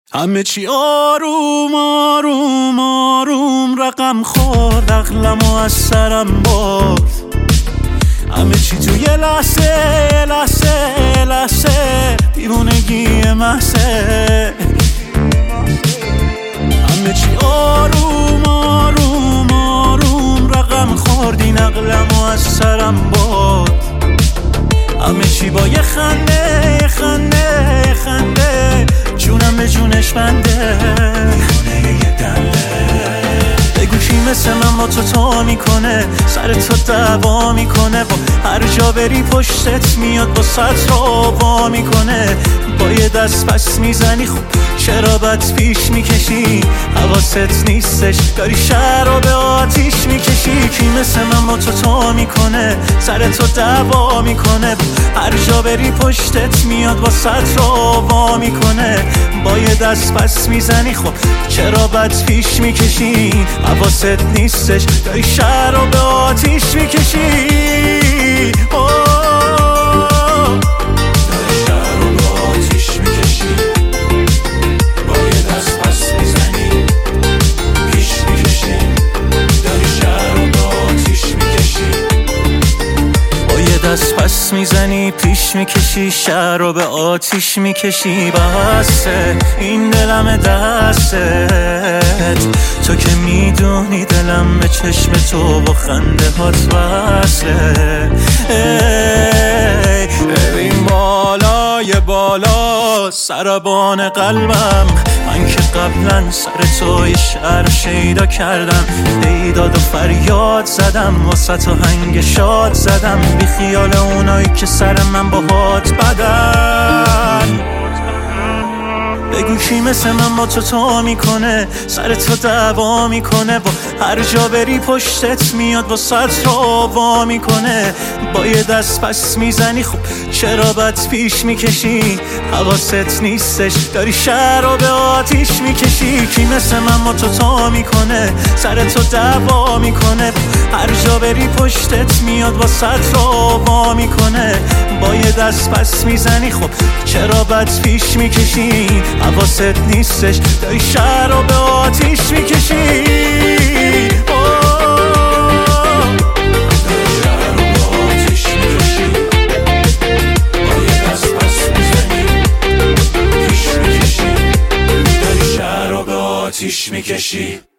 همه چی آروم آروم آروم رقم خورد، عقلمو از سرم برد. همه چی تو یه لحظه دیوونگی محضه. همه چی آروم آروم آروم رقم خورد، این عقلمو از سرم برد. همه چی با یه خنده جونم به جونش بنده. بگو کی مثل من با تو میکنه، سر تو دعوا میکنه، با هر جا بری پشتت میاد با ست را وا میکنه. با یه دست پس میزنی خب چرا بد پیش میکشی؟ حواست نیستش داری شهر رو به آتیش میکشی. کی مثل من با تو میکنه، سر تو دعوا میکنه، با هر جا بری پشتت میاد با ست را وا میکنه. با یه دست پس میزنی خب چرا بد پیش میکشی؟ حواست نیستش داری شهر رو به آتیش میکشی. دست پس میزنی پیش میکشی، شهر رو به آتیش میکشی. بسه این دلم دستت، تو که میدونی دلم به چشم تو با خنده هات وصله. ببین بالای بالا سربان قلبم، من که قبلا سر تو یه شعر شیدا کردم. داد و فریاد زدم واسه تو هنگ شاد زدم، بی خیال اونایی که سر من با هات بدن. بگو کی مثل من با تو میکنه، سر تو دعوا میکنه، با هر جا بری پشتت میاد با ست را وا میکنه. با یه دست پس میزنی خب چرا بد پیش میکشی؟ حواست نیستش داری شهر رو به آتیش میکشی. کی مثل من با تو میکنه، سر تو دعوا میکنه، هر جا بری پشتت میاد با ست را وا میکنه. با یه دست پس میزنی خب چرا بد پیش میکشی؟ حواست نیستش داری شهر رو به آتیش میکشی. آتیش میکشی.